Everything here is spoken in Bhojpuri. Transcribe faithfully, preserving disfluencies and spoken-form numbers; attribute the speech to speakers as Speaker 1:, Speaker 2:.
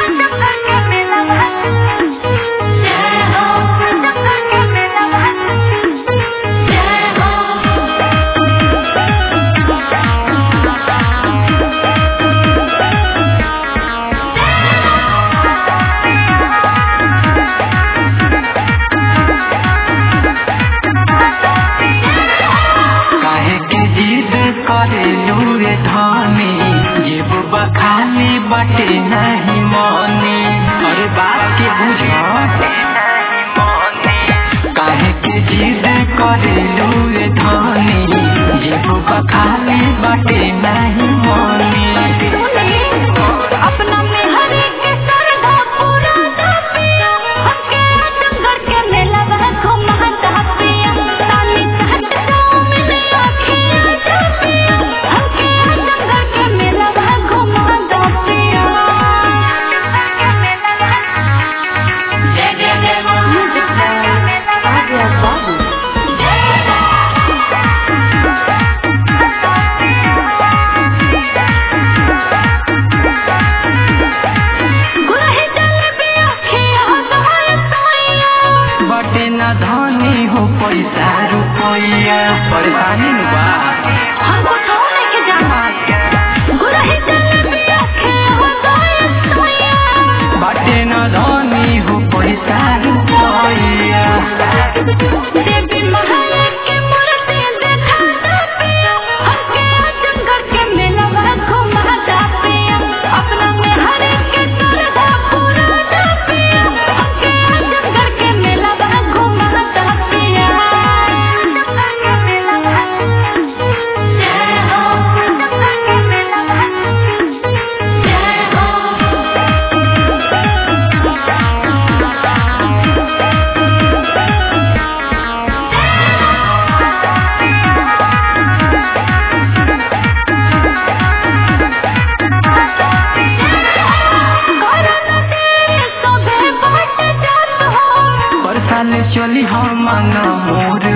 Speaker 1: खाली बाटे नहीं मनी। अरे बात के बुझो काहे के जिद करेलू रे धनी, जेब खाली बाटे नहीं मनी।
Speaker 2: अपना में हर एक सरदा पूरा पिया, हके डंगर के मेला घुमा पिया, ताली चाहत गाँव में आखिया पिया, हके डंगर के मेला घुमा पिया। जय जय जय आ गया बाबू।
Speaker 1: बटे न धनी हो पैसा रुपया, परेशानी बा
Speaker 2: हमको तो लेके जाना गुरही जलेबिया खेहो दोए सोया।
Speaker 1: बटे न धनी हो पैसा रुपया,
Speaker 2: देवी महाले के मूर्ति देखा पिया, हके जंगल के मेला घुमा पिया, अपना में हर एक सरदा पूरा पिया, हके जंगल के मेला घुमा पिया। जय हो जंगल के मेला, जय हो।
Speaker 1: पर साल चली हम मोर